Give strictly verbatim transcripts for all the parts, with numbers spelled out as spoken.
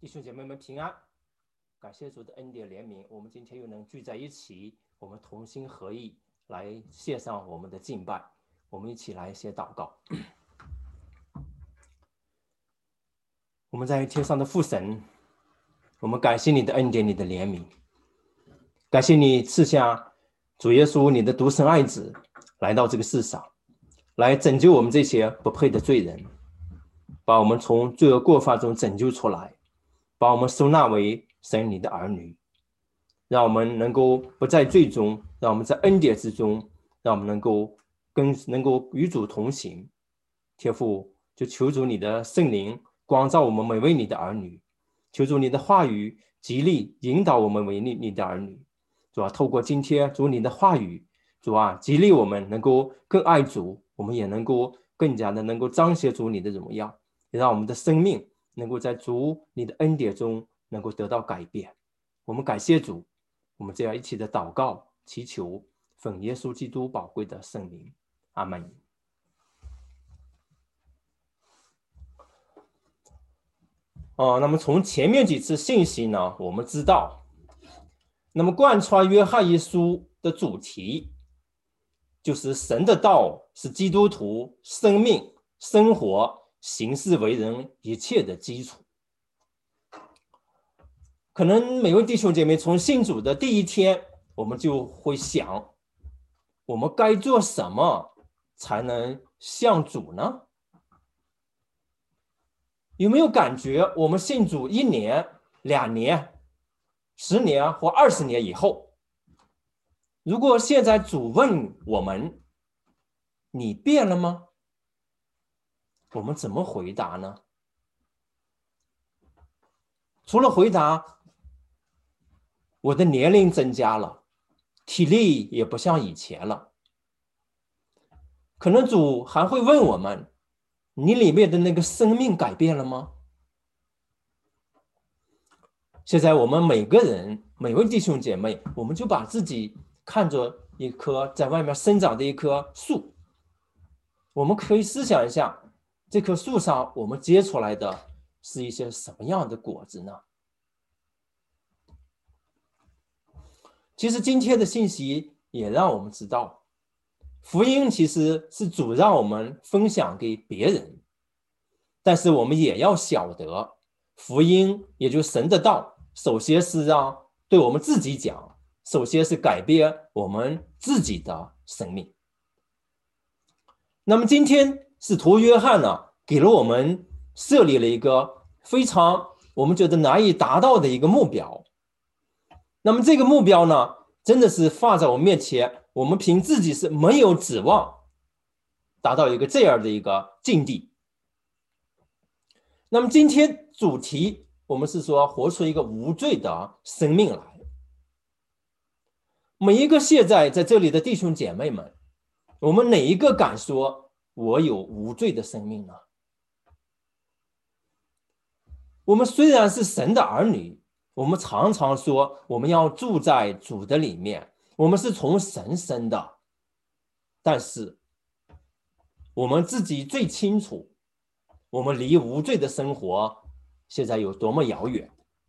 弟兄姐妹们平安，感谢主的恩典怜悯，我们今天又能聚在一起，我们同心合意来献上我们的敬拜。我们一起来先祷告。我们在天上的父神，我们感谢你的恩典，你的怜悯，感谢你赐下主耶稣你的独生爱子来到这个世上，来拯救我们这些不配的罪人，把我们从罪恶过犯中拯救出来，把我们收纳为神你的儿女，让我们能够不在罪中，让我们在恩典之中，让我们能够跟能够与主同行。天父，就求主你的圣灵光照我们每位你的儿女，求主你的话语极力引导我们为你你的儿女。主啊，透过今天主你的话语，主啊，激励我们能够更爱主，我们也能够更加的能够彰显主你的荣耀，也让我们的生命能够在主你的恩典中能够得到改变。我们感谢主，我们这样一起的祷告祈求，奉耶稣基督宝贵的圣名，阿们。哦，那么从前面几次信息呢，我们知道，那么贯穿约翰一书的主题就是神的道是基督徒生命、生活、行事为人一切的基础。可能每位弟兄姐妹从信主的第一天，我们就会想，我们该做什么才能像主呢？有没有感觉我们信主一年、两年、十年或二十年以后，如果现在主问我们，你变了吗？我们怎么回答呢？除了回答我的年龄增加了，体力也不像以前了，可能主还会问我们，你里面的那个生命改变了吗？现在我们每个人，每位弟兄姐妹，我们就把自己看作一棵在外面生长的一棵树，我们可以思想一下，这棵树上我们结出来的是一些什么样的果子呢？其实今天的信息也让我们知道，福音其实是主让我们分享给别人，但是我们也要晓得，福音也就是神的道，首先是让对我们自己讲，首先是改变我们自己的生命。那么今天使徒约翰呢，给了我们设立了一个非常我们觉得难以达到的一个目标。那么这个目标呢，真的是放在我们面前，我们凭自己是没有指望达到一个这样的一个境地。那么今天主题我们是说活出一个无罪的生命来。每一个现在在这里的弟兄姐妹们，我们哪一个敢说我有无罪的生命呢？我们虽然是神的儿女，我们常常说我们要住在主的里面，我们是从神生的，但是我们自己最清楚，我们离无罪的生活现在有多么遥远。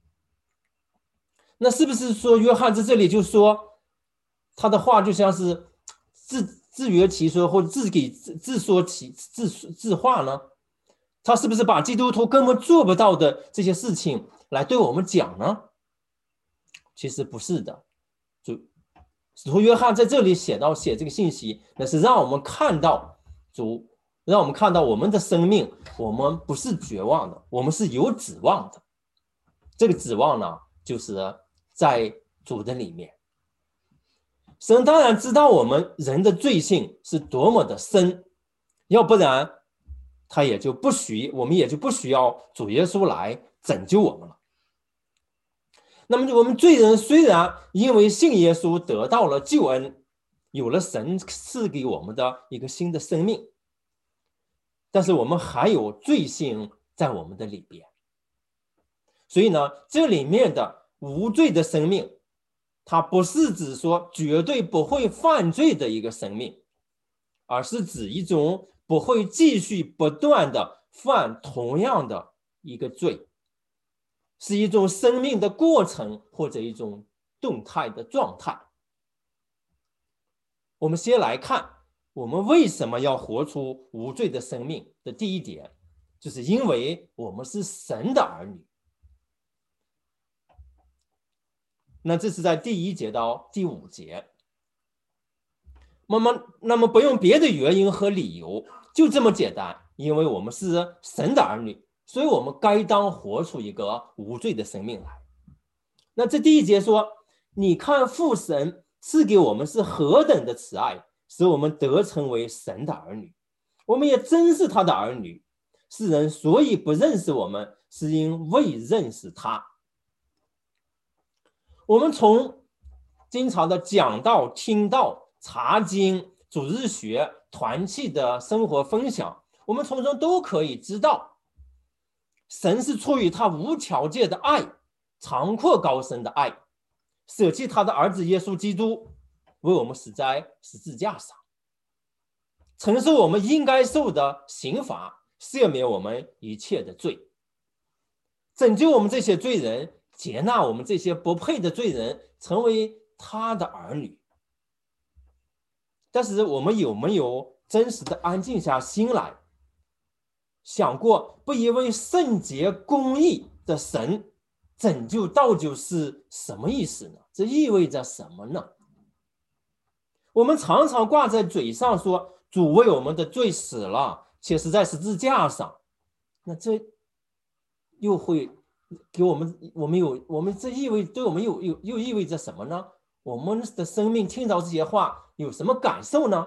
那是不是说约翰在这里就说他的话就像是自自圆其说，或者自己自说其自自话呢？他是不是把基督徒根本做不到的这些事情来对我们讲呢？其实不是的。主使徒约翰在这里写到写这个信息，那是让我们看到主，让我们看到我们的生命，我们不是绝望的，我们是有指望的。这个指望呢，就是在主的里面。神当然知道我们人的罪性是多么的深，要不然他也就不需我们也就不需要主耶稣来拯救我们了。那么我们罪人虽然因为信耶稣得到了救恩，有了神赐给我们的一个新的生命，但是我们还有罪性在我们的里边。所以呢，这里面的无罪的生命，它不是指说绝对不会犯罪的一个生命，而是指一种不会继续不断的犯同样的一个罪， 是一种生命的过程或者一种动态的状态。我们先来看我们为什么要活出无罪的生命的第一点，就是因为我们是神的儿女。那这是在第一节到第五节。那么那么不用别的原因和理由，就这么简单，因为我们是神的儿女，所以我们该当活出一个无罪的生命来。那这第一节说，你看父神赐给我们是何等的慈爱，使我们得成为神的儿女，我们也真是他的儿女。世人所以不认识我们，是因未认识他。我们从经常的讲道、听道、查经、主日学、团契的生活分享，我们从中都可以知道，神是出于他无条件的爱，长阔高深的爱，舍弃他的儿子耶稣基督，为我们死在十字架上，承受我们应该受的刑罚，赦免我们一切的罪，拯救我们这些罪人，接纳我们这些不配的罪人成为他的儿女。但是我们有没有真实的安静下心来，想过不以为圣洁公义的神拯救道救是什么意思呢？这意味着什么呢？我们常常挂在嘴上说主为我们的罪死了，且是在十字架上，那这又会给我们我们有我们这意味对我们有有又意味着什么呢？我们的生命听到这些话有什么感受呢？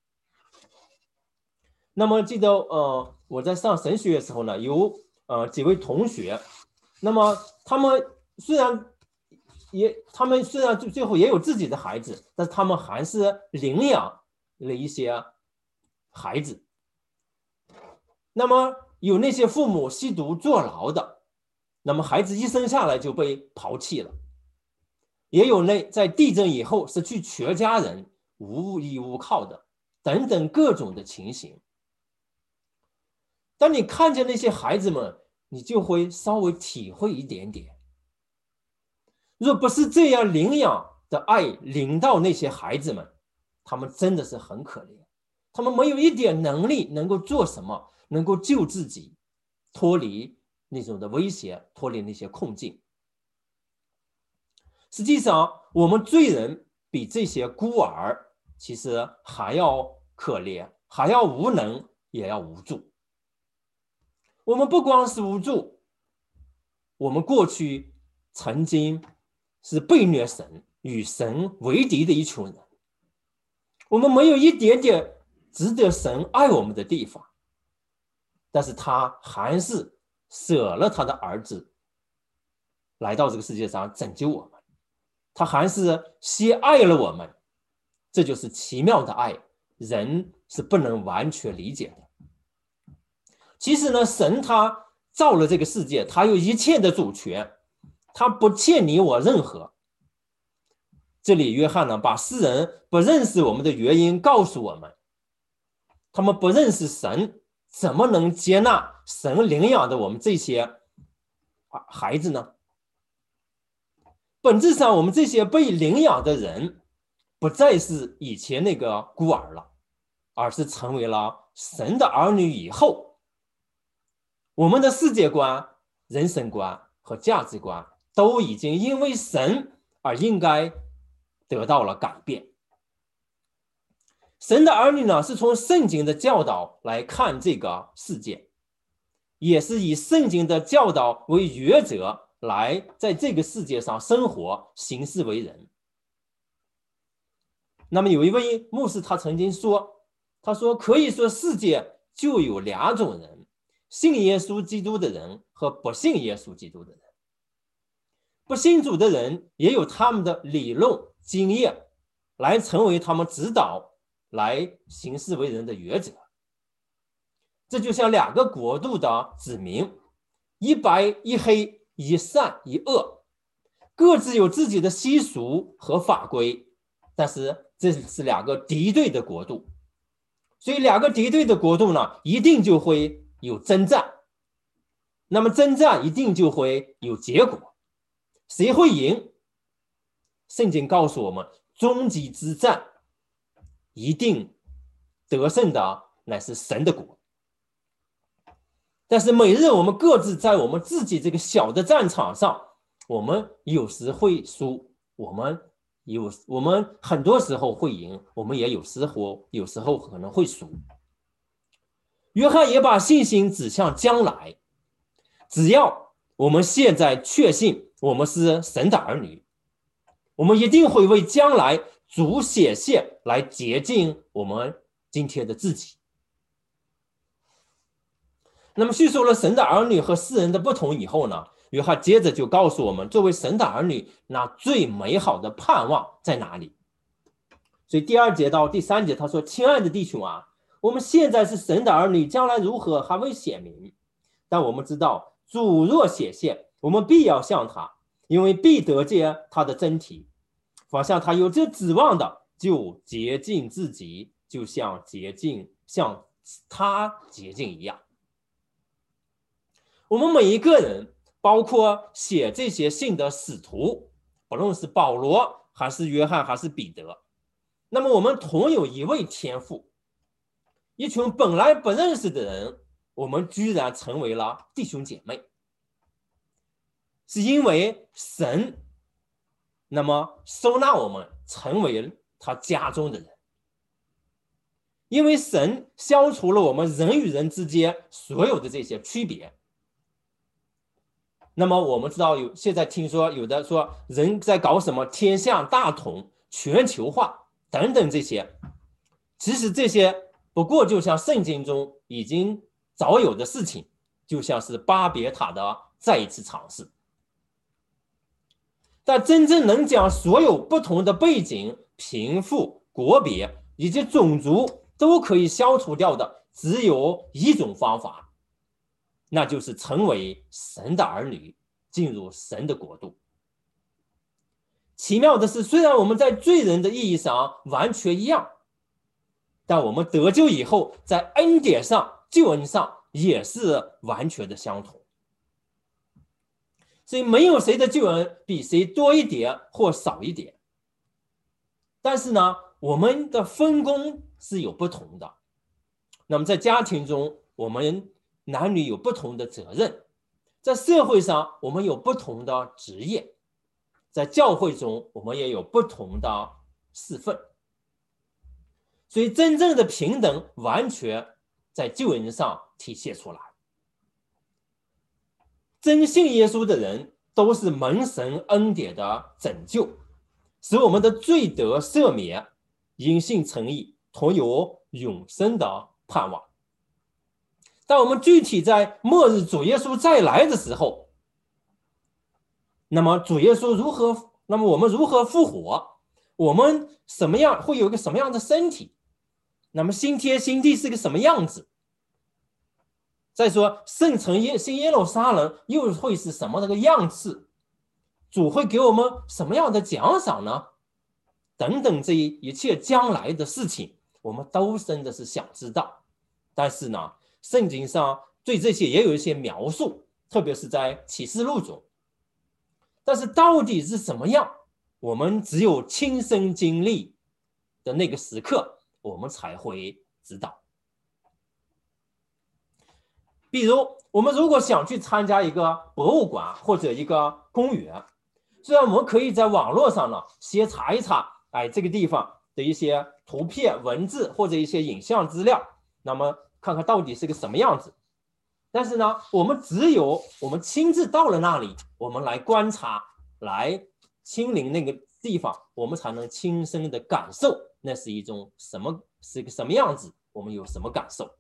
那么记得呃我在上神学的时候呢，有呃几位同学，那么他们虽然也他们虽然最后也有自己的孩子，但是他们还是领养了一些孩子。那么有那些父母吸毒坐牢的，那么孩子一生下来就被抛弃了，也有那在地震以后失去全家人无依无靠的等等各种的情形。当你看见那些孩子们，你就会稍微体会一点点，若不是这样领养的爱领到那些孩子们，他们真的是很可怜，他们没有一点能力能够做什么，能够救自己脱离那种的威胁，脱离那些困境。实际上我们罪人比这些孤儿其实还要可怜，还要无能，也要无助。我们不光是无助，我们过去曾经是背虐神，与神为敌的一群人，我们没有一点点值得神爱我们的地方，但是他还是舍了他的儿子来到这个世界上拯救我们，他还是先爱了我们，这就是奇妙的爱，人是不能完全理解的。其实呢，神他造了这个世界，他有一切的主权，他不欠你我任何。这里约翰呢，把世人不认识我们的原因告诉我们，他们不认识神，怎么能接纳神领养的我们这些孩子呢？本质上，我们这些被领养的人不再是以前那个孤儿了，而是成为了神的儿女以后，我们的世界观、人生观和价值观都已经因为神而应该得到了改变。神的儿女呢，是从圣经的教导来看这个世界，也是以圣经的教导为原则来在这个世界上生活、行事为人。那么有一位牧师他曾经说，他说可以说世界就有两种人，信耶稣基督的人和不信耶稣基督的人。不信主的人也有他们的理论经验来成为他们指导来行事为人的原则。这就像两个国度的子民，一白一黑，一善一恶，各自有自己的习俗和法规，但是这是两个敌对的国度，所以两个敌对的国度呢，一定就会有征战。 那么征战一定就会有结果。谁会赢？圣经告诉我们，终极之战一定得胜的乃是神的国。但是每日我们各自在我们自己这个小的战场上，我们有时会输，我们有我们很多时候会赢，我们也有时候有时候可能会输。约翰也把信心指向将来，只要我们现在确信我们是神的儿女，我们一定会为将来主显现来洁净我们今天的自己。那么叙述了神的儿女和世人的不同以后呢，约翰接着就告诉我们，作为神的儿女，那最美好的盼望在哪里？所以第二节到第三节他说，亲爱的弟兄啊，我们现在是神的儿女，将来如何还未显明，但我们知道主若显现，我们必要像他，因为必得见他的真体。凡像他有这指望的，就洁净自己，就像洁净像他洁净一样。我们每一个人，包括写这些信的使徒，不论是保罗还是约翰还是彼得，那么我们同有一位天父。一群本来不认识的人，我们居然成为了弟兄姐妹，是因为神那么收纳我们成为他家中的人，因为神消除了我们人与人之间所有的这些区别。那么我们知道有现在听说有的说人在搞什么天下大同、全球化等等这些，其实这些不过就像圣经中已经早有的事情，就像是巴别塔的再一次尝试。但真正能将所有不同的背景、贫富、国别以及种族都可以消除掉的，只有一种方法，那就是成为神的儿女，进入神的国度。奇妙的是，虽然我们在罪人的意义上完全一样，但我们得救以后，在恩典上、救恩上也是完全的相同。所以没有谁的救恩比谁多一点或少一点，但是呢，我们的分工是有不同的。那么在家庭中，我们男女有不同的责任，在社会上我们有不同的职业，在教会中我们也有不同的侍奉。所以真正的平等完全在救恩上体现出来。真信耶稣的人都是蒙神恩典的拯救，使我们的罪得赦免，因信称义，同有永生的盼望。但我们具体在末日主耶稣再来的时候，那么主耶稣如何，那么我们如何复活，我们什么样会有一个什么样的身体，那么新天新地是个什么样子，再说圣城耶新耶路撒冷又会是什么那个样子，主会给我们什么样的奖赏呢？等等，这一切将来的事情我们都真的是想知道。但是呢，圣经上对这些也有一些描述，特别是在启示录中。但是到底是什么样，我们只有亲身经历的那个时刻，我们才会知道。比如我们如果想去参加一个博物馆或者一个公园，虽然我们可以在网络上呢先查一查，哎，这个地方的一些图片、文字或者一些影像资料，那么看看到底是个什么样子。但是呢，我们只有我们亲自到了那里，我们来观察，来亲临那个地方，我们才能亲身的感受那是一种什么，是一个什么样子，我们有什么感受。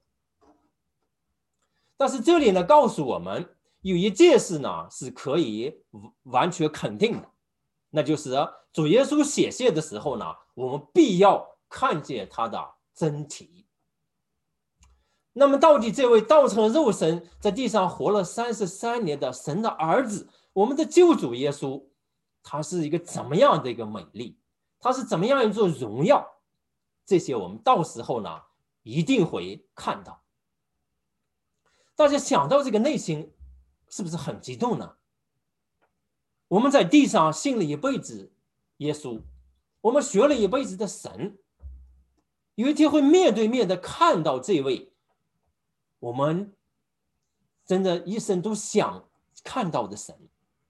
但是这里呢，告诉我们有一件事呢是可以完全肯定的，那就是主耶稣显现的时候呢，我们必要看见他的真体。那么到底这位道成肉身在地上活了三十三年的神的儿子，我们的救主耶稣，他是一个怎么样的一个美丽，他是怎么样一座荣耀，这些我们到时候呢一定会看到。大家想到这个内心是不是很激动呢？我们在地上信了一辈子耶稣，我们学了一辈子的神，有一天会面对面的看到这位我们真的一生都想看到的神。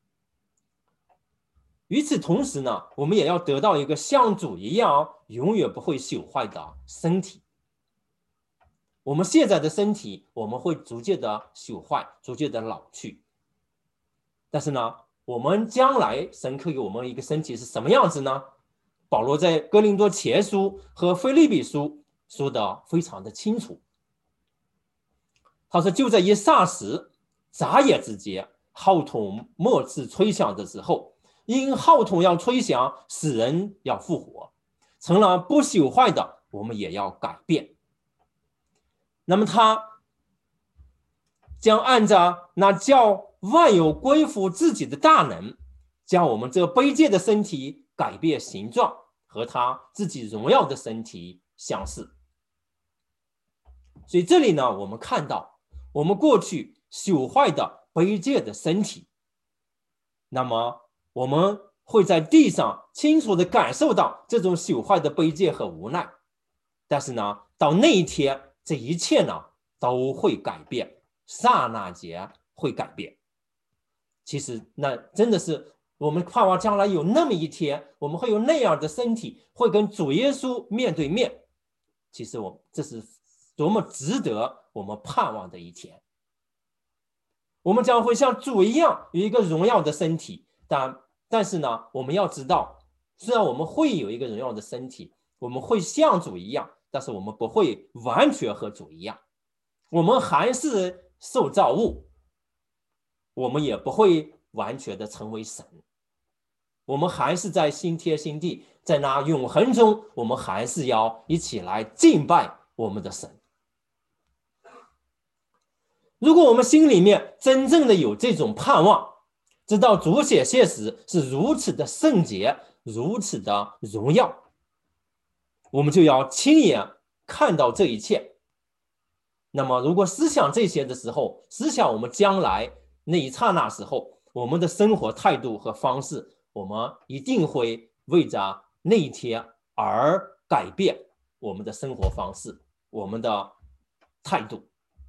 与此同时呢，我们也要得到一个像主一样永远不会朽坏的身体。我们现在的身体，我们会逐渐的朽坏，逐渐的老去。但是呢，我们将来神赐给我们一个身体是什么样子呢？保罗在哥林多前书和腓立比书说的非常的清楚。他说，就在一霎时，眨眼之间，号筒末次吹响的时候，因号筒要吹响，使人要复活，成了不朽坏的，我们也要改变。那么他将按照那叫万有归服自己的大能，将我们这卑贱的身体改变形状，和他自己荣耀的身体相似。所以这里呢，我们看到我们过去朽坏的卑贱的身体，那么我们会在地上清楚地感受到这种朽坏的卑贱和无奈。但是呢，到那一天，这一切呢都会改变，刹那间会改变。其实那真的是我们盼望将来有那么一天，我们会有那样的身体，会跟主耶稣面对面。其实我这是多么值得我们盼望的一天。我们将会像主一样有一个荣耀的身体，但但是呢，我们要知道，虽然我们会有一个荣耀的身体，我们会像主一样，但是我们不会完全和主一样，我们还是受造物，我们也不会完全的成为神，我们还是在新天新地，在那永恒中，我们还是要一起来敬拜我们的神。如果我们心里面真正的有这种盼望，知道主显现时是如此的圣洁，如此的荣耀，我们就要亲眼看到这一切。那么如果思想这些的时候，思想我们将来那一刹那时候，我们的生活态度和方式，我们一定会为着那一天而改变我们的生活方式，我们的态度。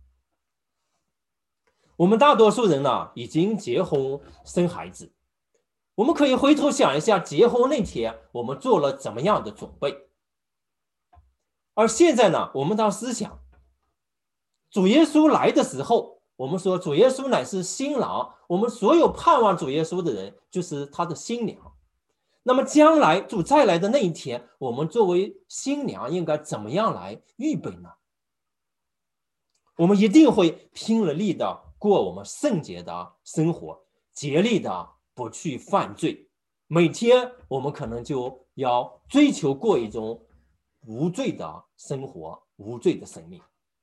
我们大多数人呢，已经结婚生孩子，我们可以回头想一下，结婚那天我们做了怎么样的准备。而现在呢，我们当思想主耶稣来的时候，我们说主耶稣乃是新郎，我们所有盼望主耶稣的人就是他的新娘。那么将来主再来的那一天，我们作为新娘应该怎么样来预备呢？我们一定会拼了力的过我们圣洁的生活，竭力的不去犯罪。每天我们可能就要追求过一种无罪的生活，无罪的生命。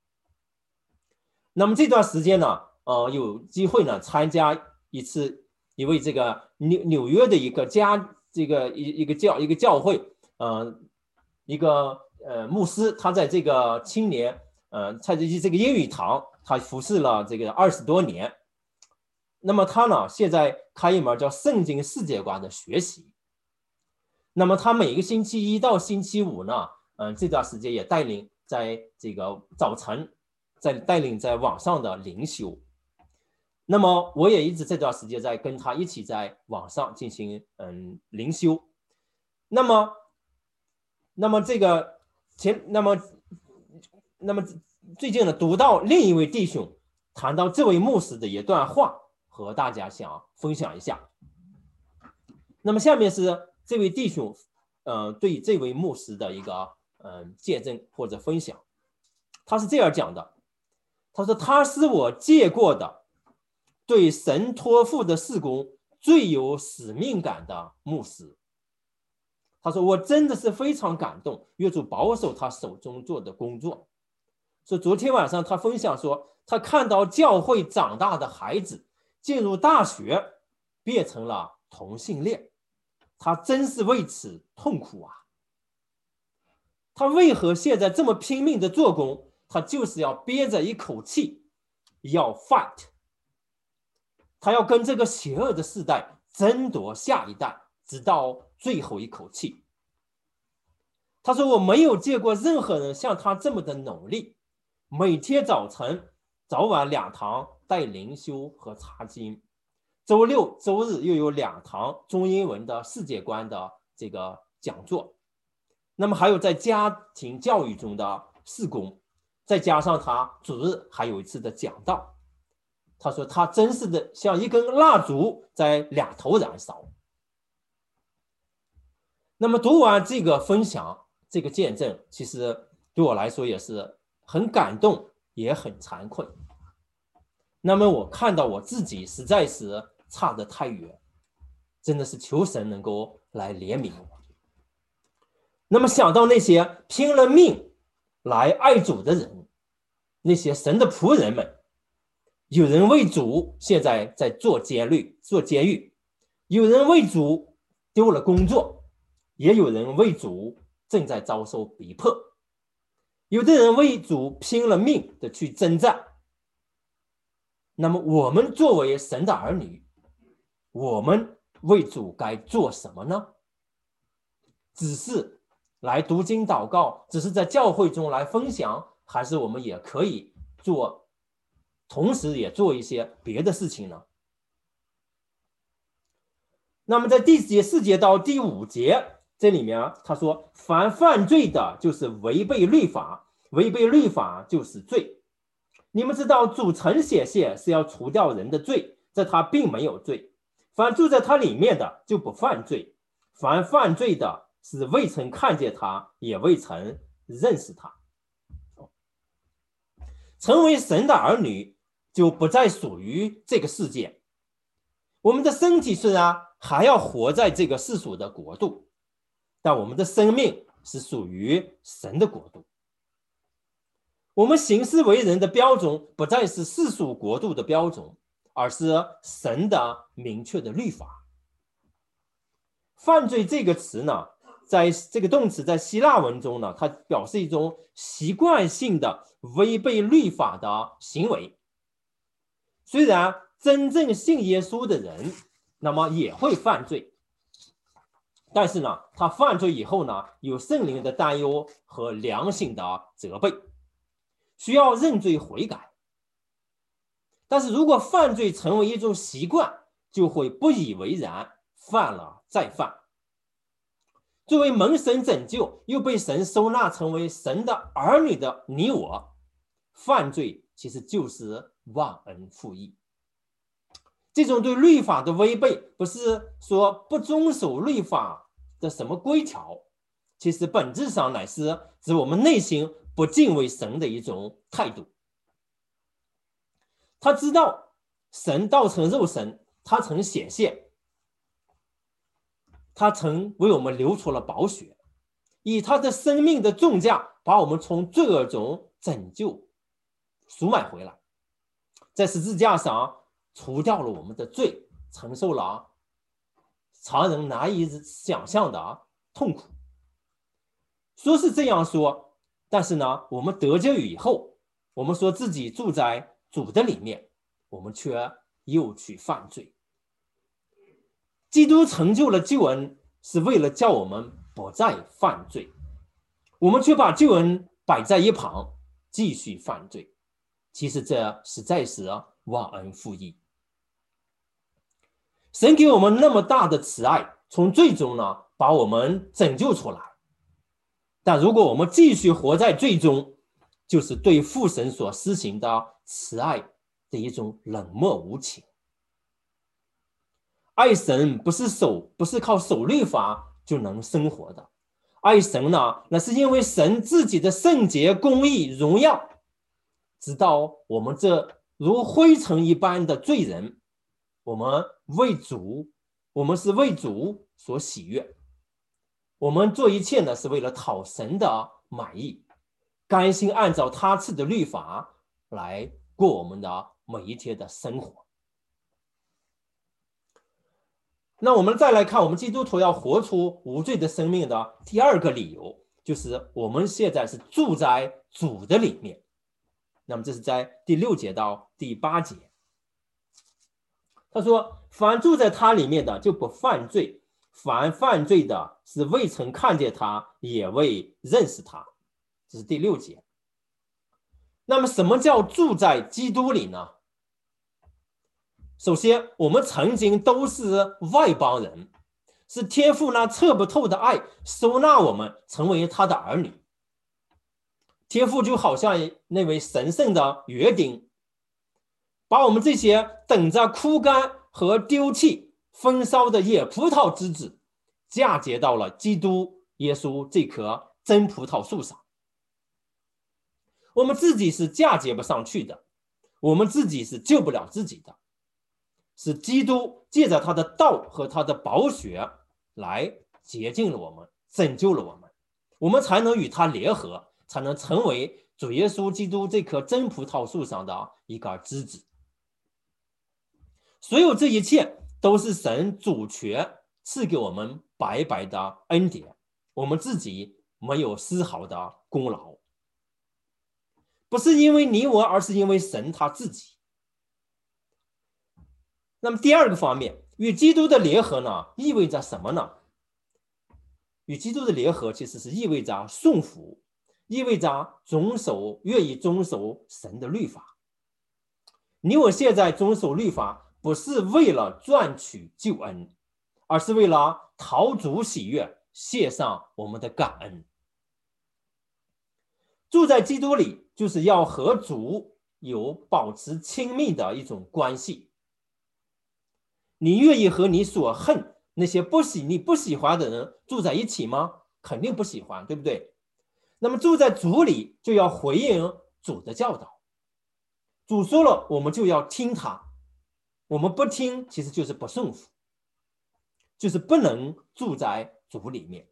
那么这段时间呢，呃，有机会呢参加一次一位这个纽纽约的一个家这个一一个教一个教会，呃，一个呃牧师，他在这个青年呃在这个英语堂，他服侍了这个二十多年。那么他呢，现在开一门叫圣经世界观的学习。那么他每个星期一到星期五呢，嗯、呃，这段时间也带领在这个早晨。在带领在网上的灵修，那么我也一直这段时间在跟他一起在网上进行嗯灵修。那么，那么这个前那么那么最近呢，读到另一位弟兄谈到这位牧师的一段话，和大家想分享一下。那么下面是这位弟兄呃对这位牧师的一个嗯、呃、见证或者分享，他是这样讲的。他说他是我见过的对神托付的事工最有使命感的牧师。他说我真的是非常感动，愿主保守他手中做的工作。说昨天晚上他分享说，他看到教会长大的孩子进入大学变成了同性恋，他真是为此痛苦啊。他为何现在这么拼命的做工？他就是要憋着一口气，要 fight。 他要跟这个邪恶的世代争夺下一代，直到最后一口气。他说我没有见过任何人像他这么的努力，每天早晨早晚两堂带灵修和查经，周六周日又有两堂中英文的世界观的这个讲座，那么还有在家庭教育中的事工，再加上他主日还有一次的讲道。他说他真是的像一根蜡烛在两头燃烧。那么读完这个分享，这个见证，其实对我来说也是很感动，也很惭愧。那么我看到我自己实在是差得太远，真的是求神能够来怜悯我。那么想到那些拼了命来爱主的人，那些神的仆人们，有人为主现在在做监狱，做监狱，有人为主丢了工作，也有人为主正在遭受逼迫，有的人为主拼了命的去征战。那么我们作为神的儿女，我们为主该做什么呢？只是来读经祷告，只是在教会中来分享，还是我们也可以做，同时也做一些别的事情呢？那么在第四节到第五节这里面，他说凡犯罪的就是违背律法，违背律法就是罪。你们知道主曾显现是要除掉人的罪，这他并没有罪，凡住在他里面的就不犯罪，凡犯罪的是未曾看见他，也未曾认识他。成为神的儿女就不再属于这个世界，我们的身体虽然还要活在这个世俗的国度，但我们的生命是属于神的国度。我们行事为人的标准不再是世俗国度的标准，而是神的明确的律法。犯罪这个词呢，在这个动词在希腊文中呢，它表示一种习惯性的违背律法的行为。虽然真正信耶稣的人，那么也会犯罪，但是呢，他犯罪以后呢，有圣灵的担忧和良心的责备，需要认罪悔改。但是如果犯罪成为一种习惯，就会不以为然，犯了再犯。作为蒙神拯救又被神收纳成为神的儿女的你我，犯罪其实就是忘恩负义。这种对律法的违背，不是说不遵守律法的什么规条，其实本质上乃是指我们内心不敬畏神的一种态度。他知道神道成肉身，他曾显现，他曾为我们流出了宝血，以他的生命的重价把我们从罪恶中拯救赎买回来，在十字架上除掉了我们的罪，承受了常人难以想象的痛苦。说是这样说，但是呢，我们得救以后，我们说自己住在主的里面，我们却又去犯罪。基督成就了救恩，是为了叫我们不再犯罪，我们却把救恩摆在一旁，继续犯罪。其实这实在是忘恩负义。神给我们那么大的慈爱，从罪中呢把我们拯救出来，但如果我们继续活在罪中，就是对父神所施行的慈爱的一种冷漠无情。爱神不是守，不是靠守律法就能生活的，爱神呢，那是因为神自己的圣洁、公义、荣耀，直到我们这如灰尘一般的罪人，我们为主，我们是为主所喜悦，我们做一切呢，是为了讨神的满意，甘心按照他赐的律法来过我们的每一天的生活。那我们再来看，我们基督徒要活出无罪的生命的第二个理由，就是我们现在是住在主的里面。那么这是在第六节到第八节。 他说：“凡住在他里面的就不犯罪，凡犯罪的是未曾看见他，也未认识他。”这是第六节。那么，什么叫住在基督里呢？首先，我们曾经都是外邦人，是天父那测不透的爱收纳我们，成为他的儿女。天父就好像那位神圣的园丁，把我们这些等着枯干和丢弃、焚烧的野葡萄枝子，嫁接到了基督耶稣这棵真葡萄树上。我们自己是嫁接不上去的，我们自己是救不了自己的，是基督借着他的道和他的宝血来洁净了我们，拯救了我们，我们才能与他联合，才能成为主耶稣基督这棵真葡萄树上的一根枝子。所有这一切都是神主权赐给我们白白的恩典，我们自己没有丝毫的功劳，不是因为你我，而是因为神他自己。那么第二个方面，与基督的联合呢，意味着什么呢？与基督的联合其实是意味着顺服，意味着遵守，愿意遵守神的律法。你我现在遵守律法，不是为了赚取救恩，而是为了讨主喜悦，献上我们的感恩。住在基督里，就是要和主有保持亲密的一种关系。你愿意和你所恨那些不喜你不喜欢的人住在一起吗？肯定不喜欢，对不对？那么住在主里，就要回应主的教导。主说了，我们就要听他，我们不听，其实就是不顺服，就是不能住在主里面。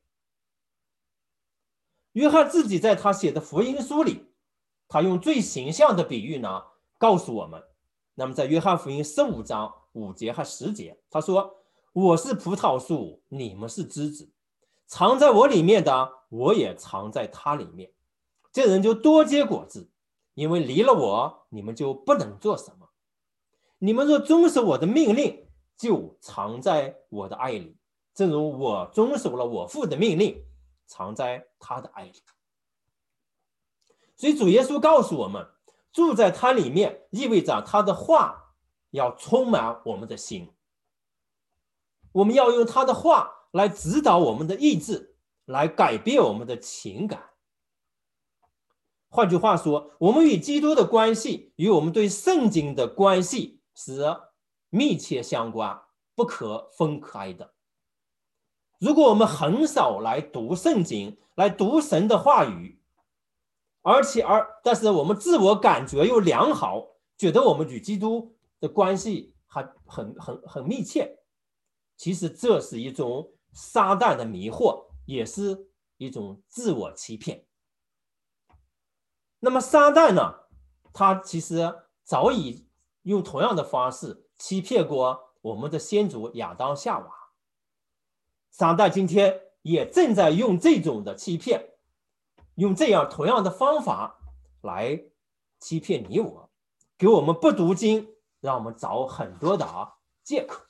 约翰自己在他写的福音书里，他用最形象的比喻呢，告诉我们。那么在约翰福音十五章五节和十节，他说：“我是葡萄树，你们是枝子，藏在我里面的，我也藏在他里面。这人就多结果子，因为离了我，你们就不能做什么。你们若遵守我的命令，就藏在我的爱里，正如我遵守了我父的命令，藏在他的爱里。”所以主耶稣告诉我们，住在他里面意味着他的话要充满我们的心，我们要用他的话来指导我们的意志，来改变我们的情感。换句话说，我们与基督的关系与我们对圣经的关系是密切相关，不可分开的。如果我们很少来读圣经，来读神的话语，而且而但是我们自我感觉又良好，觉得我们与基督的关系还很很很密切，其实这是一种撒旦的迷惑，也是一种自我欺骗。那么撒旦呢，他其实早已用同样的方式欺骗过我们的先祖亚当夏娃。撒旦今天也正在用这种的欺骗，用这样同样的方法来欺骗你我，给我们不读经，让我们找很多的借口。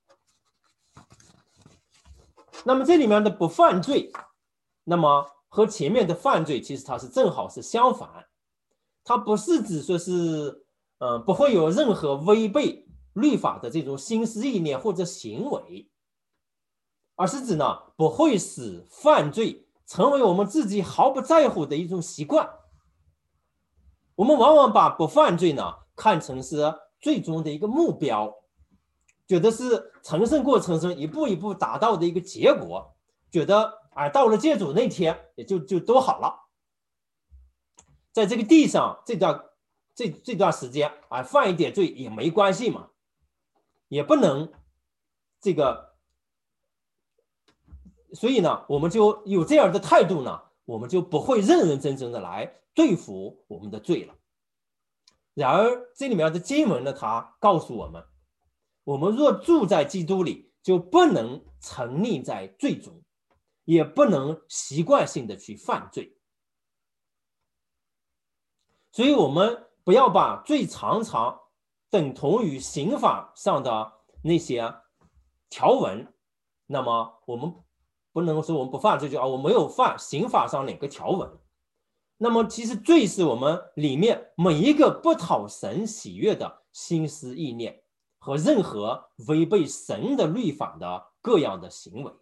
那么这里面的不犯罪，那么和前面的犯罪其实它是正好是相反，它不是指说是呃不会有任何违背律法的这种心思意念或者行为，而是指呢不会使犯罪成为我们自己毫不在乎的一种习惯。我们往往把不犯罪呢看成是最终的一个目标，觉得是成圣过程中一步一步达到的一个结果，觉得哎到了接主那天也就就都好了。在这个地上这段这这段时间啊，犯一点罪也没关系嘛，也不能这个，所以呢，我们就有这样的态度呢，我们就不会认认真真的来对付我们的罪了。然而这里面的经文呢，它告诉我们，我们若住在基督里，就不能沉溺在罪中，也不能习惯性的去犯罪。所以我们不要把罪常常等同于刑法上的那些条文，那么我们不能说我们不犯罪就啊，我没有犯刑法上哪个条文。那么其实罪是我们里面每一个不讨神喜悦的心思意念和任何违背神的律法的各样的行为。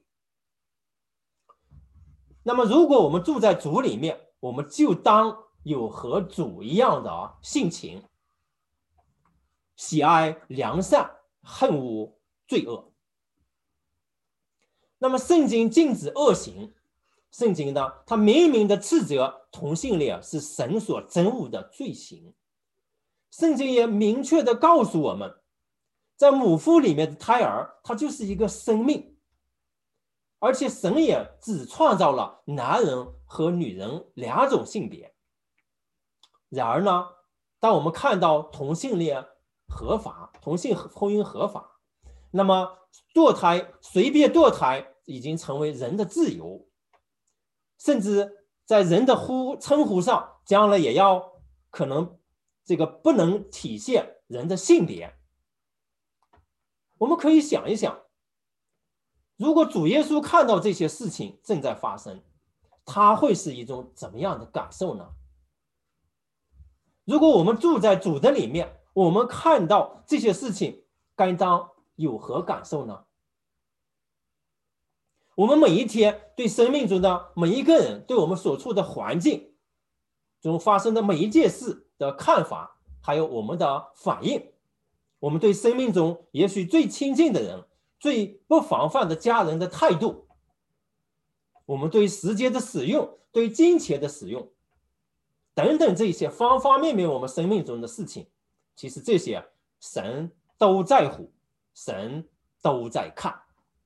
那么如果我们住在主里面，我们就当有和主一样的性情，喜爱良善，恨恶罪恶。那么圣经禁止恶行，圣经呢，它明明的斥责同性恋是神所憎恶的罪行。圣经也明确的告诉我们，在母腹里面的胎儿，它就是一个生命，而且神也只创造了男人和女人两种性别。然而呢，当我们看到同性恋合法，同性婚姻合法，那么堕胎，随便堕胎已经成为人的自由，甚至在人的呼称呼上，将来也要可能这个不能体现人的性别。我们可以想一想，如果主耶稣看到这些事情正在发生，他会是一种怎么样的感受呢？如果我们住在主的里面，我们看到这些事情，该当有何感受呢？我们每一天对生命中的每一个人，对我们所处的环境中发生的每一件事的看法，还有我们的反应，我们对生命中也许最亲近的人，最不防范的家人的态度，我们对时间的使用，对金钱的使用等等，这些方方面面我们生命中的事情，其实这些神都在乎，神都在看。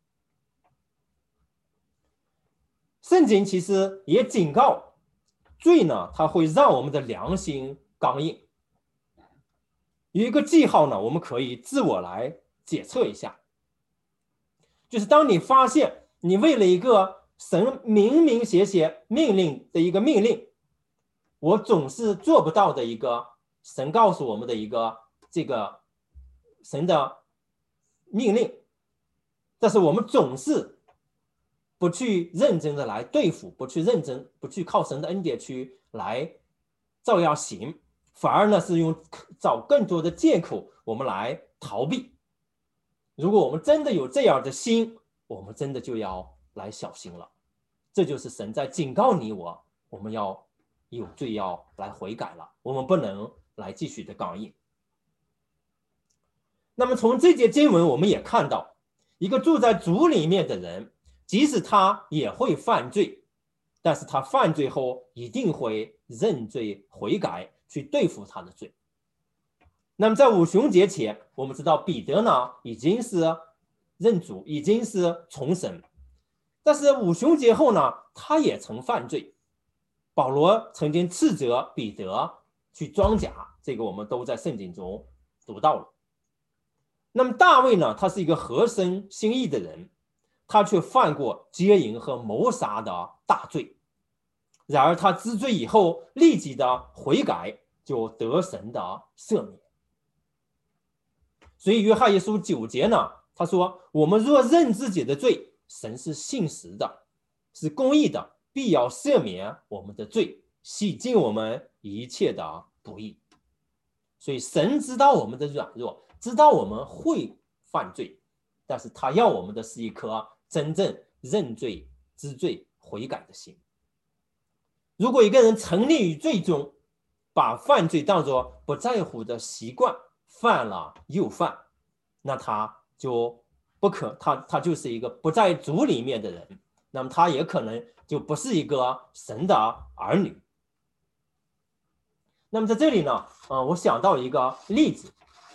圣经其实也警告，罪呢，它会让我们的良心刚硬。有一个记号呢，我们可以自我来检测一下，就是当你发现你为了一个神明明显显命令的一个命令，我总是做不到的一个神告诉我们的一个这个神的命令，但是我们总是不去认真的来对付，不去认真，不去靠神的恩典去来照样行，反而呢是用找更多的借口我们来逃避。如果我们真的有这样的心，我们真的就要来小心了。这就是神在警告你我，我们要有罪要来悔改了，我们不能来继续的刚硬。那么从这节经文我们也看到，一个住在主里面的人，即使他也会犯罪，但是他犯罪后一定会认罪悔改，去对付他的罪。那么在五旬节前，我们知道彼得呢已经是认主，已经是重生，但是五旬节后呢，他也曾犯罪。保罗曾经斥责彼得去装假，这个我们都在圣经中读到了。那么大卫呢，他是一个合神心意的人，他却犯过奸淫和谋杀的大罪。然而他知罪以后，立即的悔改，就得神的赦免。所以约翰一书九节呢，他说：我们若认自己的罪，神是信实的，是公义的，必要赦免我们的罪，洗净我们一切的不义。所以神知道我们的软弱，知道我们会犯罪，但是他要我们的是一颗真正认罪知罪悔改的心。如果一个人沉溺于罪中，把犯罪当作不在乎的习惯，犯了又犯，那他就不可他他就是一个不在主里面的人，那么他也可能就不是一个神的儿女。那么在这里呢，呃，我想到一个例子，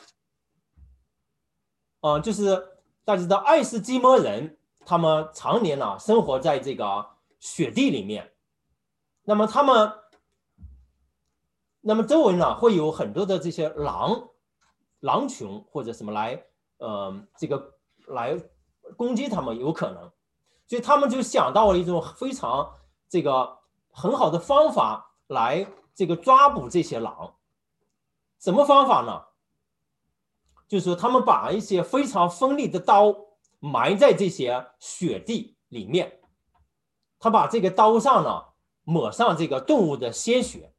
呃，就是大家知道爱斯基摩人，他们常年呢生活在这个雪地里面，那么他们，那么周围呢会有很多的这些狼、狼群或者什么来，呃，这个来攻击他们，有可能，所以他们就想到了一种非常这个很好的方法来这个抓捕这些狼。什么方法呢？ 就是说他们把一些非常锋利的刀埋在这些雪地里面，他把这个刀上呢抹上这个动物的鲜血。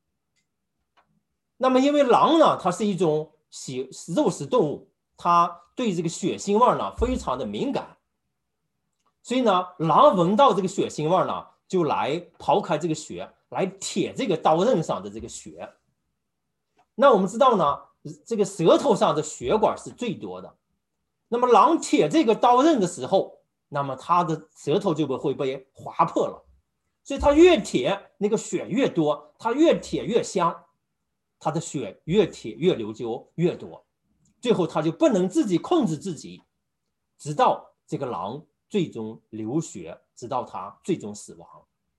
那么因为狼呢，它是一种喜肉食动物，它对这个血腥味呢非常的敏感，所以呢，狼闻到这个血腥味呢，就来刨开这个血，来舔这个刀刃上的这个血。那我们知道呢，这个舌头上的血管是最多的。那么狼舔这个刀刃的时候，那么它的舌头就会被划破了，所以它越舔那个血越多，它越舔越香，它的血越舔越流就越多，最后它就不能自己控制自己，直到这个狼最终流血，直到它最终死亡。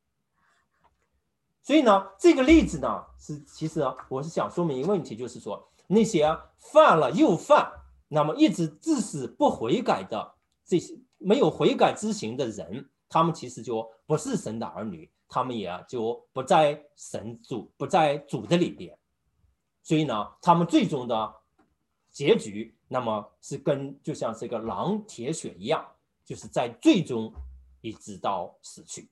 所以呢，这个例子呢，是其实啊，我是想说明一个问题，就是说那些犯了又犯，那么一直至死不悔改的这些没有悔改之行的人，他们其实就不是神的儿女，他们也就不在神主不在主的里边。所以呢，他们最终的结局，那么是跟就像这个狼铁血一样，就是在最终一直到死去。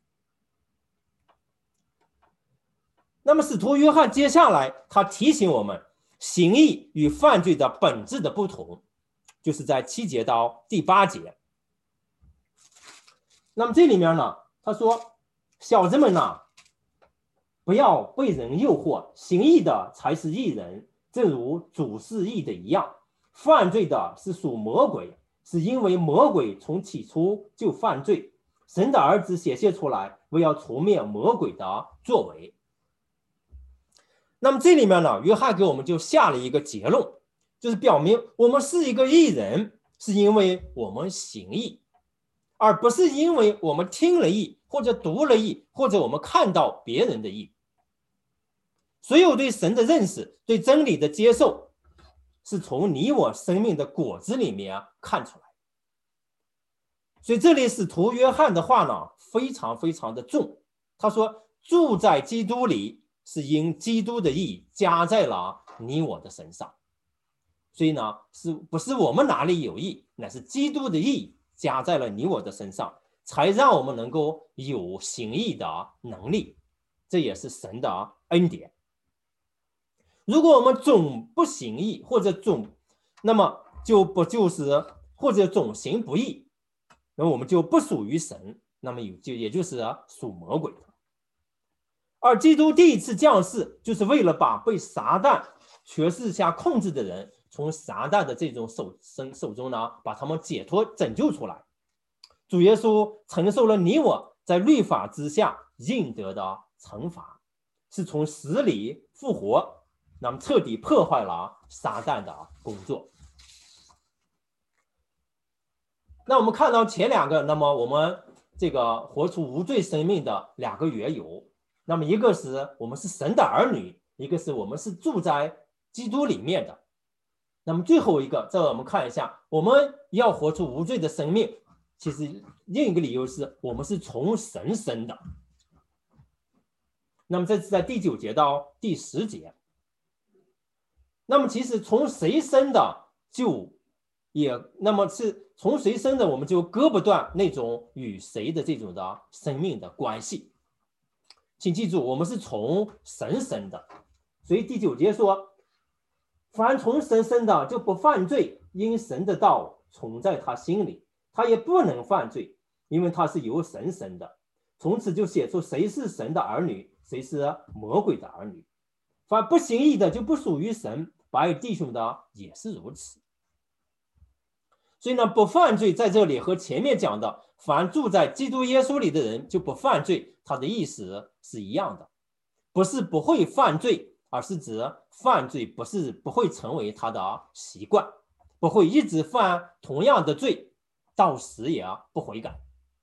那么使徒约翰接下来他提醒我们行义与犯罪的本质的不同，就是在七节到第八节。那么这里面呢，他说小子们呢，不要被人诱惑，行义的才是义人，正如主是义的一样。犯罪的是属魔鬼，是因为魔鬼从起初就犯罪。神的儿子显现出来，为要除灭魔鬼的作为。那么这里面呢，约翰给我们就下了一个结论，就是表明我们是一个义人，是因为我们行义，而不是因为我们听了义，或者读了义，或者我们看到别人的义。所有对神的认识，对真理的接受，是从你我生命的果子里面看出来。所以这里使徒约翰的话呢，非常非常的重。他说住在基督里，是因基督的义加在了你我的身上。所以呢，是不是我们哪里有义，乃是基督的义加在了你我的身上，才让我们能够有行义的能力。这也是神的恩典。如果我们总不行义，或者总那么就不就是或者总行不义，那么我们就不属于神，那么就也就是属魔鬼的。而基督第一次降世，就是为了把被撒旦权势下控制的人，从撒旦的这种手手中呢，把他们解脱拯救出来。主耶稣承受了你我在律法之下应得的惩罚，是从死里复活，那么彻底破坏了撒旦的工作。那我们看到前两个，那么我们这个活出无罪生命的两个缘由，那么一个是我们是神的儿女，一个是我们是住在基督里面的。那么最后一个，这我们看一下，我们要活出无罪的生命，其实另一个理由是我们是从神生的。那么这是在第九节到第十节。那么其实从谁生的就也那么是从谁生的，我们就割不断那种与谁的这种的生命的关系。请记住，我们是从神生的。所以第九节说，凡从神生的就不犯罪，因神的道存在他心里，他也不能犯罪，因为他是由神生的。从此就写出谁是神的儿女，谁是魔鬼的儿女。凡不行义的就不属于神，白与弟兄的也是如此。所以呢，不犯罪在这里和前面讲的凡住在基督耶稣里的人就不犯罪，它的意思是一样的，不是不会犯罪，而是指犯罪不是不会成为他的习惯，不会一直犯同样的罪，到死也不悔改。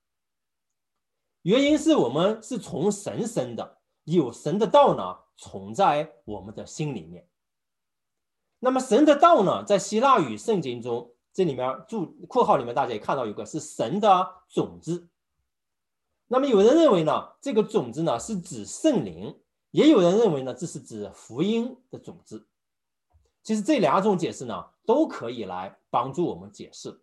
原因是我们是从神生的，有神的道呢存在我们的心里面。那么神的道呢，在希腊语圣经中，这里面注括号里面大家也看到有个是神的种子。那么有人认为呢，这个种子呢是指圣灵，也有人认为呢这是指福音的种子。其实这两种解释呢都可以来帮助我们解释。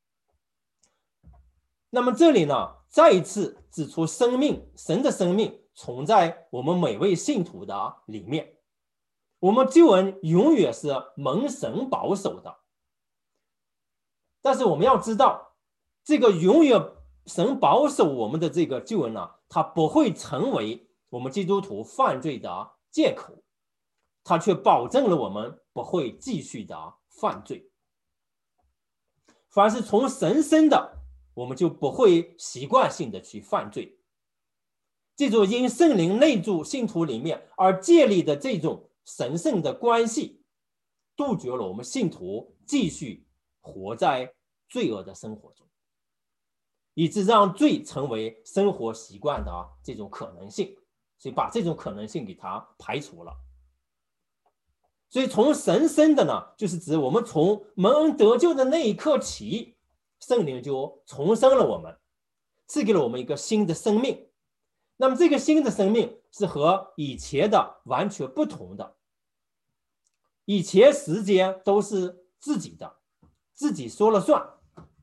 那么这里呢，再一次指出生命，神的生命存在我们每位信徒的里面。我们救恩永远是蒙神保守的，但是我们要知道，这个永远神保守我们的这个救恩呢，它不会成为我们基督徒犯罪的借口，它却保证了我们不会继续的犯罪。凡是从神生的，我们就不会习惯性的去犯罪。这种因圣灵内住信徒里面而建立的这种神圣的关系，杜绝了我们信徒继续活在罪恶的生活中，以致让罪成为生活习惯的这种可能性，所以把这种可能性给它排除了。所以从神生的呢，就是指我们从蒙恩得救的那一刻起，圣灵就重生了我们，赐给了我们一个新的生命。那么这个新的生命是和以前的完全不同的。以前时间都是自己的，自己说了算。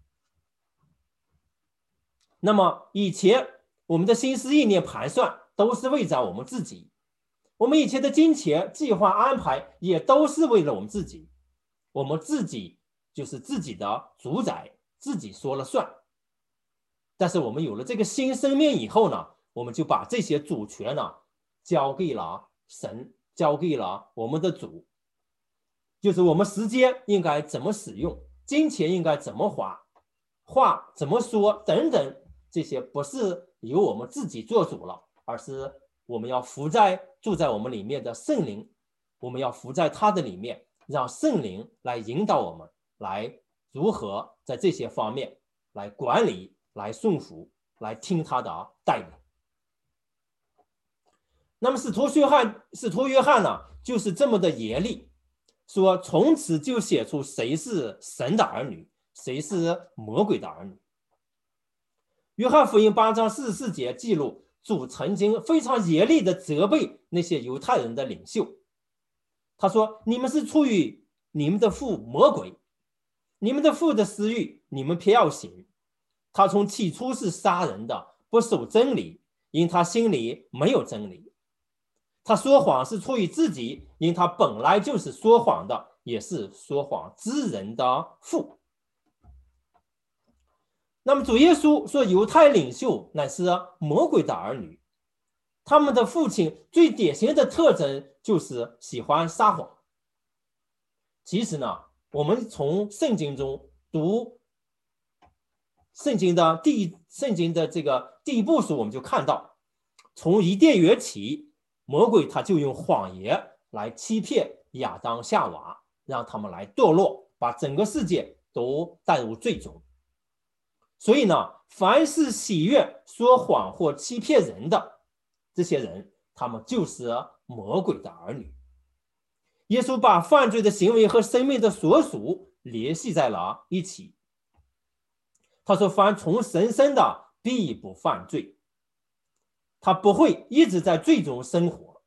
那么以前我们的心思意念盘算都是为着我们自己，我们以前的金钱计划安排也都是为了我们自己，我们自己就是自己的主宰，自己说了算。但是我们有了这个新生命以后呢，我们就把这些主权呢交给了神，交给了我们的主，就是我们时间应该怎么使用，金钱应该怎么花，话怎么说等等，这些不是由我们自己做主了，而是我们要服在住在我们里面的圣灵，我们要服在他的里面，让圣灵来引导我们，来如何在这些方面来管理，来顺服，来听他的带领。那么使徒约翰，使徒约翰呢，就是这么的严厉，说从此就写出谁是神的儿女，谁是魔鬼的儿女。约翰福音八章四十四节记录，主曾经非常严厉的责备那些犹太人的领袖。他说：你们是出于你们的父魔鬼，你们的父的私欲，你们偏要行。他从起初是杀人的，不守真理，因他心里没有真理。他说谎是出于自己，因他本来就是说谎的，也是说谎之人的父。那么主耶稣说犹太领袖乃是魔鬼的儿女，他们的父亲最典型的特征就是喜欢撒谎。其实呢，我们从圣经中读圣经的第一圣经的这个第一部书，我们就看到，从伊甸园起，魔鬼他就用谎言来欺骗亚当夏娃，让他们来堕落，把整个世界都带入罪中。所以呢，凡是喜悦说谎或欺骗人的这些人，他们就是魔鬼的儿女。耶稣把犯罪的行为和生命的所属联系在了一起。他说：凡从神生的必不犯罪，他不会一直在罪中生活。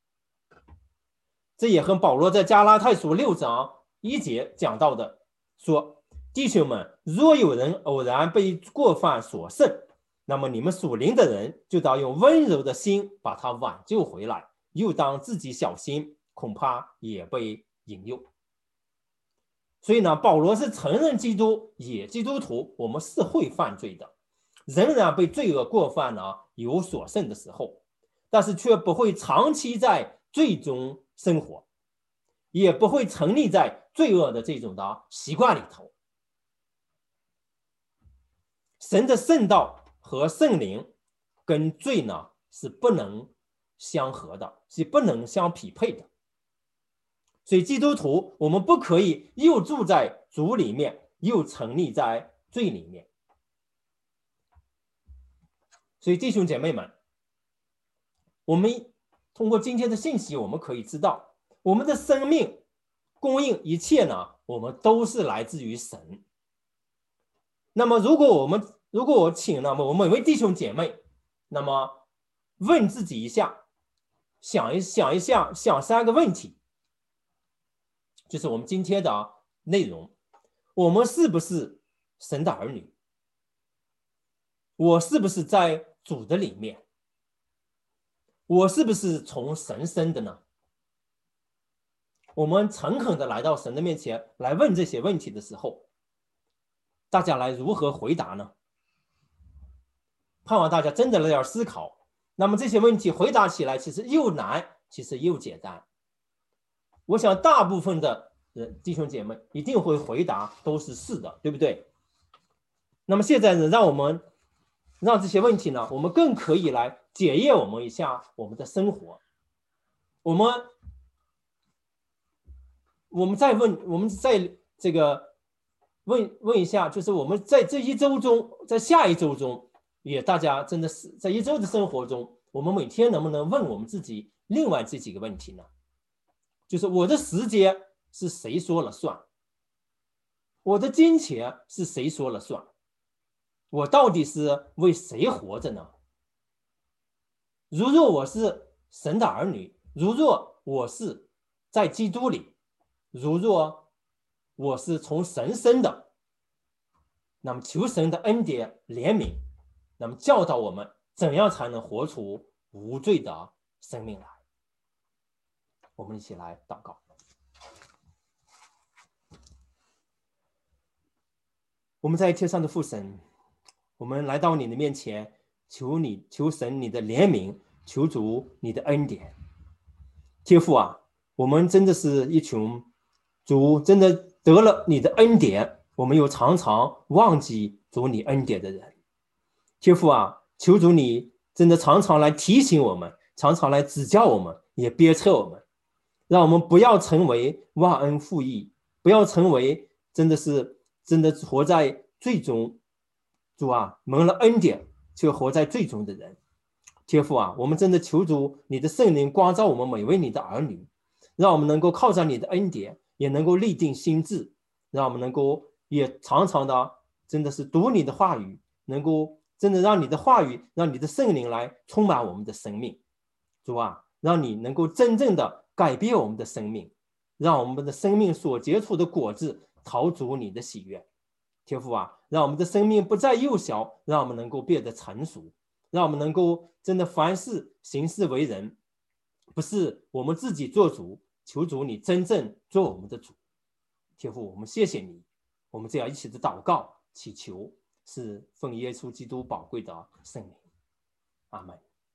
这也和保罗在加拉太书六章一节讲到的说：弟兄们，若有人偶然被过犯所胜，那么你们属灵的人就当用温柔的心把他挽救回来，又当自己小心，恐怕也被引诱。所以呢，保罗是承认基督也基督徒，我们是会犯罪的，仍然被罪恶过犯呢有所胜的时候，但是却不会长期在罪中生活，也不会沉溺在罪恶的这种的习惯里头。神的圣道和圣灵跟罪呢是不能相合的，是不能相匹配的。所以基督徒我们不可以又住在主里面，又沉溺在罪里面。所以弟兄姐妹们，我们通过今天的信息，我们可以知道，我们的生命供应一切呢，我们都是来自于神。那么如果我们如果我请那么我们每位弟兄姐妹，那么问自己一下，想一想一下，想三个问题，就是我们今天的内容。我们是不是神的儿女？我是不是在主的里面？我是不是从神生的呢？我们诚恳的来到神的面前来问这些问题的时候，大家来如何回答呢？盼望大家真的来点思考。那么这些问题回答起来其实又难，其实又简单。我想大部分的人弟兄姐妹一定会回答都是是的，对不对？那么现在呢，让我们让这些问题呢，我们更可以来检验我们一下我们的生活。我们我们再问，我们再这个问问一下，就是我们在这一周中，在下一周中，也大家真的是在一周的生活中，我们每天能不能问我们自己另外这几个问题呢？就是我的时间是谁说了算？我的金钱是谁说了算？我到底是为谁活着呢？如若我是神的儿女，如若我是在基督里，如若我是从神生的，那么求神的恩典怜悯，那么教导我们怎样才能活出无罪的生命来。我们一起来祷告。我们在天上的父神，我们来到你的面前，求你求神你的怜悯，求主你的恩典。天父啊，我们真的是一群主真的得了你的恩典，我们又常常忘记主你恩典的人。天父啊，求主你真的常常来提醒我们，常常来指教我们，也鞭策我们，让我们不要成为忘恩负义，不要成为真的是真的活在罪中，主啊，蒙了恩典却活在罪中的人。天父啊，我们真的求主你的圣灵光照我们每位你的儿女，让我们能够靠着你的恩典，也能够立定心志，让我们能够也常常的真的是读你的话语，能够真的让你的话语，让你的圣灵来充满我们的生命。主啊，让你能够真正的改变我们的生命，让我们的生命所结出的果子讨主你的喜悦。天父啊，让我们的生命不再幼小，让我们能够变得成熟，让我们能够真的凡事行事为人，不是我们自己做主，求主你真正做我们的主。天父，我们谢谢你，我们这样一起的祷告祈求，是奉耶稣基督宝贵的圣名。阿们。